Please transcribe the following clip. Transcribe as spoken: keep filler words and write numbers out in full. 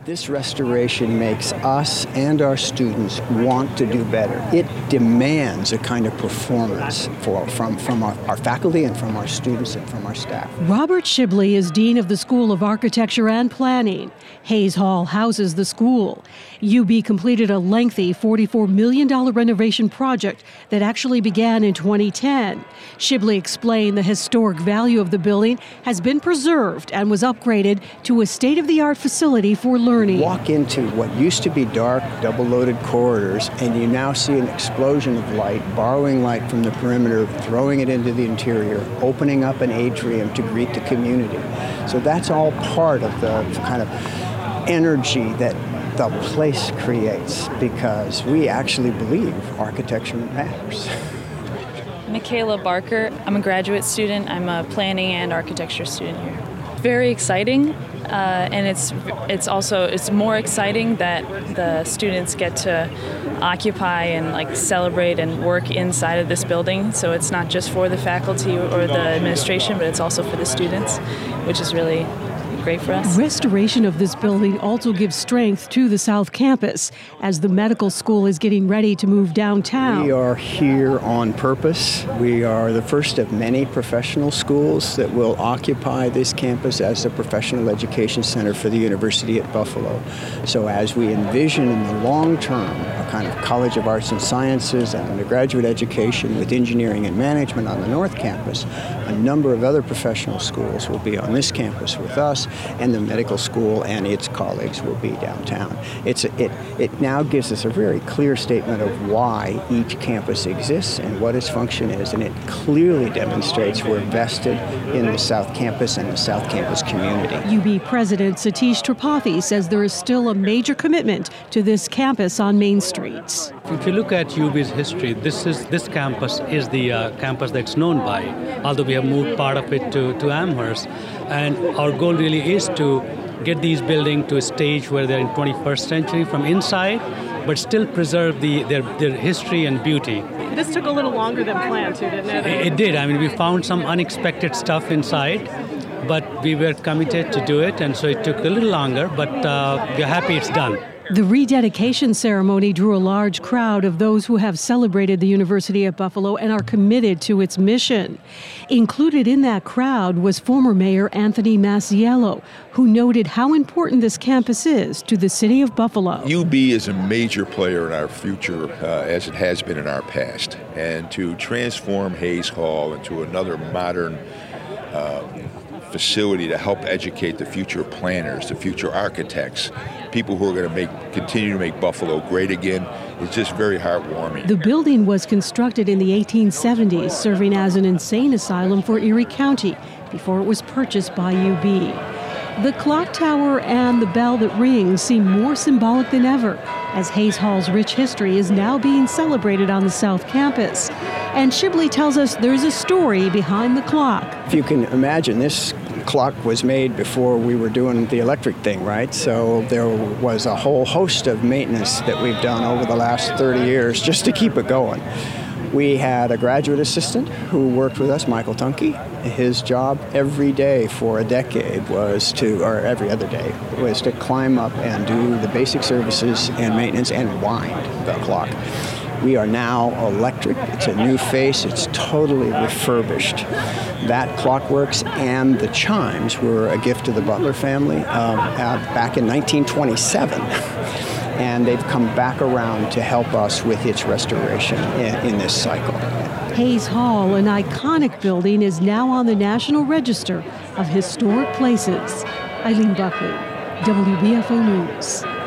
This restoration makes us and our students want to do better. It demands a kind of performance for, from, from our, our faculty and from our students and from our staff. Robert Shibley is Dean of the School of Architecture and Planning. Hayes Hall houses the school. U B completed a lengthy forty-four million dollars renovation project that actually began in twenty ten. Shibley explained the historic value of the building has been preserved and was upgraded to a state-of-the-art facility for learning. Walk into what used to be dark, double-loaded corridors, and you now see an explosion of light, borrowing light from the perimeter, throwing it into the interior, opening up an atrium to greet the community. So that's all part of the kind of energy that the place creates, because we actually believe architecture matters. Michaela Barker. I'm a graduate student. I'm a planning and architecture student here. Very exciting, uh, and it's it's also it's more exciting that the students get to occupy and like celebrate and work inside of this building. So it's not just for the faculty or the administration, but it's also for the students, which is really great for us. Restoration of this building also gives strength to the South Campus as the medical school is getting ready to move downtown. We are here on purpose. We are the first of many professional schools that will occupy this campus as a professional education center for the University at Buffalo. So as we envision in the long term a kind of College of Arts and Sciences and undergraduate education with engineering and management on the North Campus, a number of other professional schools will be on this campus with us, and the medical school and its colleagues will be downtown. It's a, it, it now gives us a very clear statement of why each campus exists and what its function is, and it clearly demonstrates we're vested in the South Campus and the South Campus community. U B President Satish Tripathi says there is still a major commitment to this campus on Main Street. If you look at U B's history, this is this campus is the uh, campus that's known by, although we have moved part of it to, to Amherst. And our goal really is to get these buildings to a stage where they're in twenty-first century from inside, but still preserve the their, their history and beauty. This took a little longer than planned too, didn't it? It, it did. I mean, we found some unexpected stuff inside, but we were committed to do it, and so it took a little longer, but uh, we're happy it's done. The rededication ceremony drew a large crowd of those who have celebrated the University at Buffalo and are committed to its mission. Included in that crowd was former Mayor Anthony Masiello, who noted how important this campus is to the city of Buffalo. U B is a major player in our future, uh, as it has been in our past. And to transform Hayes Hall into another modern uh, facility to help educate the future planners, the future architects, people who are going to make continue to make Buffalo great again. It's just very heartwarming. The building was constructed in the eighteen seventies, serving as an insane asylum for Erie County before it was purchased by U B. The clock tower and the bell that rings seem more symbolic than ever, as Hayes Hall's rich history is now being celebrated on the South Campus. And Shibley tells us there's a story behind the clock. If you can imagine, this clock was made before we were doing the electric thing, right? So there was a whole host of maintenance that we've done over the last thirty years just to keep it going. We had a graduate assistant who worked with us, Michael Tunke. His job every day for a decade was to, or every other day, was to climb up and do the basic services and maintenance and wind the clock. We are now electric. It's a new face. It's totally refurbished. That clockworks and the chimes were a gift to the Butler family um, uh, back in nineteen twenty-seven. And they've come back around to help us with its restoration in, in this cycle. Hayes Hall, an iconic building, is now on the National Register of Historic Places. Eileen Buckley, W B F O News.